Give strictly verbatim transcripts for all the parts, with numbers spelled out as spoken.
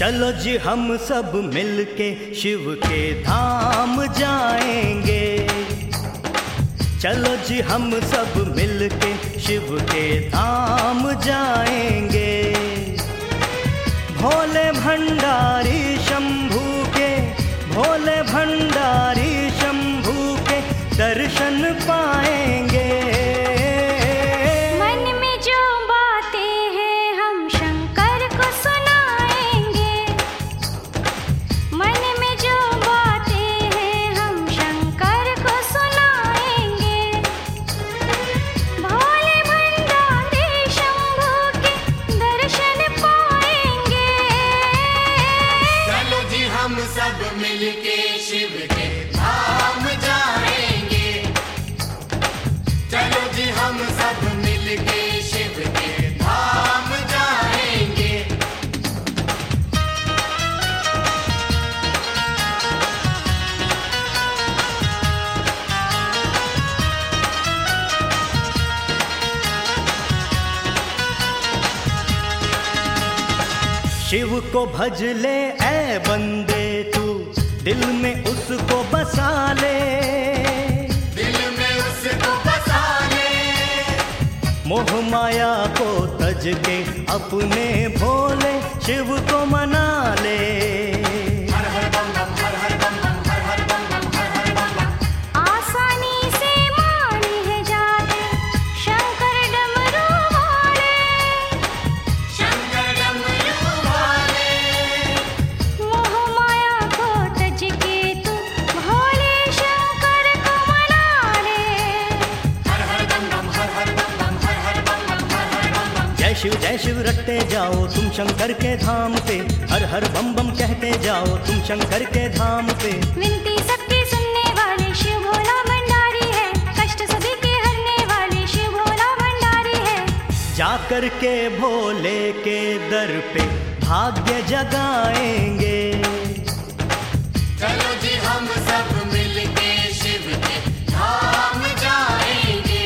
चलो जी हम सब मिलके शिव के धाम जाएंगे। चलो जी हम सब मिलके शिव के धाम जाएंगे। भोले भंडारी शंभू के, भोले भंडारी शंभू के दर्शन पाएंगे। मन में जो बातें हैं हम शंकर को सुनाएंगे। मन में जो बातें हैं हम शंकर को सुनाएंगे। भोले भंडारी शंभू के दर्शन पाएंगे। चलो जी हम सब मिलके शिव के धाम जाएंगे। चलो जी हम सब मिलके शिव के धाम जाएंगे। शिव को भज ले ऐ बंदे तू, दिल में उसको बसा ले। दिल में उसको बसा ले। मोह माया को तज के अपने भोले शिव को मना ले। हर हर बम बम, हर हर बम बम, हर हर बम बम, हर हर बम बम। आसानी से मान है जाते शंकर डमरू वाले। शंकर डमरू वाले। मोह माया को तज के तू भोले शंकर को मना ले। हर हर बम बम, हर हर बम बम, हर हर बम बम, हर हर बम बम। जय शिव जय शिव रटते जाओ तुम शंकर के धाम पे। हर हर बम बम कहते जाओ तुम शंकर के धाम पे। विनती सबकी सुनने वाले शिव भोला भंडारी है। कष्ट सभी के हरने वाले शिव भोला भंडारी है। जाकर के भोले के दर पे भाग्य जगाएंगे। चलो जी हम सब मिलके शिव के धाम जाएंगे।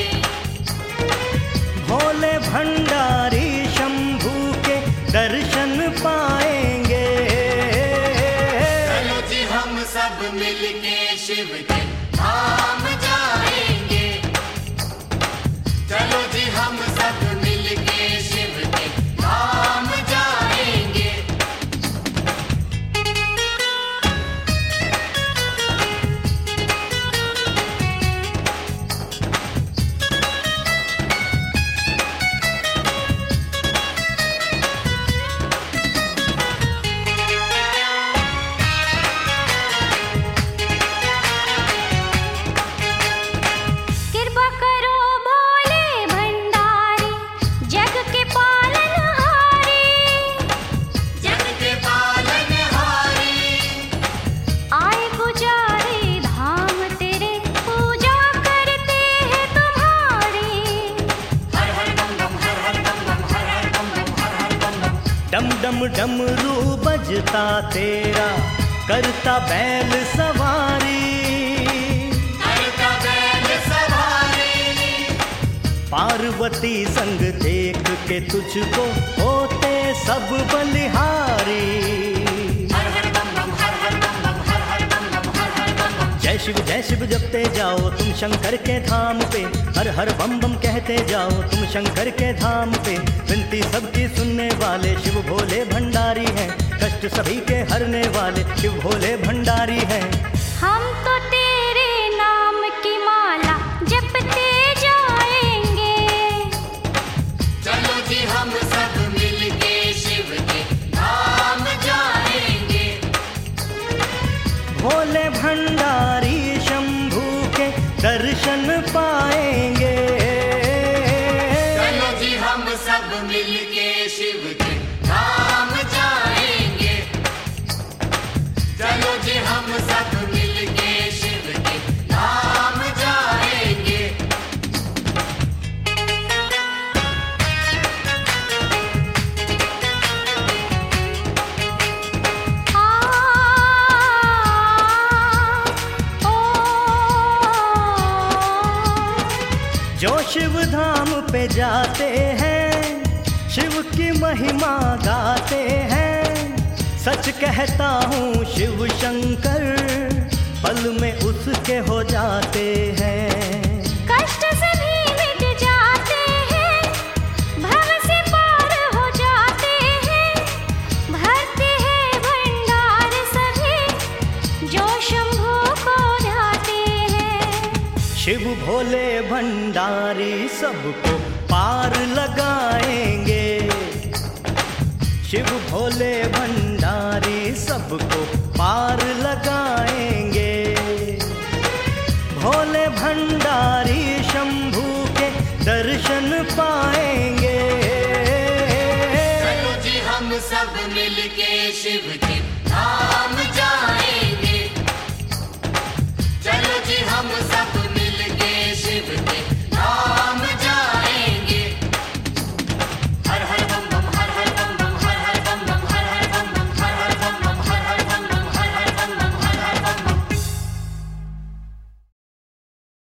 भोले भंडारी शंभू के दर्शन पाएंगे। चलो जी हम सब मिलके शिव के धाम जाएंगे। चलो जी हम सब मिलके शिव के धाम जाएंगे। कृपा करो भोले भंडारी जग के पालनहारी। जग के पालनहारी। आए पुजारी धाम तेरे पूजा करते हैं तुम्हारी। हर हर बम बम, हर हर बम बम, हर हर बम बम, हर हर बम बम। डम डम डमरू बजता तेरा करता बैल सवारी। करता बैल सवारी। पार्वती संग देख के तुझको होते सब बलिहारी। हर हर बम बम, हर हर बम बम, हर हर बम बम, हर हर बम बम। जय शिव जय शिव जपते जाओ तुम शंकर के धाम पे। हर हर बम बम कहते जाओ तुम शंकर के धाम पे। विनती सबकी सुनने वाले शिव भोले भंडारी हैं। कष्ट सभी के हरने वाले शिव भोले भंडारी हैं। हम तो तेरे नाम की माला जपते जाएंगे। चलो जी हम सब मिलके शिव के धाम जाएंगे। भोले भंडारी शंभू के दर्शन पाएंगे। चलो जी हम सब मिलके शिव के धाम जाएंगे। चलो जी हम सब मिलके शिव के धाम जाएंगे। आ ओ जो शिव धाम पे जाते हैं शिव की महिमा गाते हैं। सच कहता हूँ शिव शंकर पल में उसके हो जाते हैं। कष्ट सभी मिट जाते हैं, भव से पार हो जाते हैं, भरते हैं भंडार सभी जो शंभू को ध्याते हैं। शिव भोले भंडारी सबको पार लगाएंगे, शिव भोले भंडारी सबको पार लगाएंगे। भोले भंडारी शंभू के दर्शन पाएंगे। चलो जी हम सब मिलके शिव की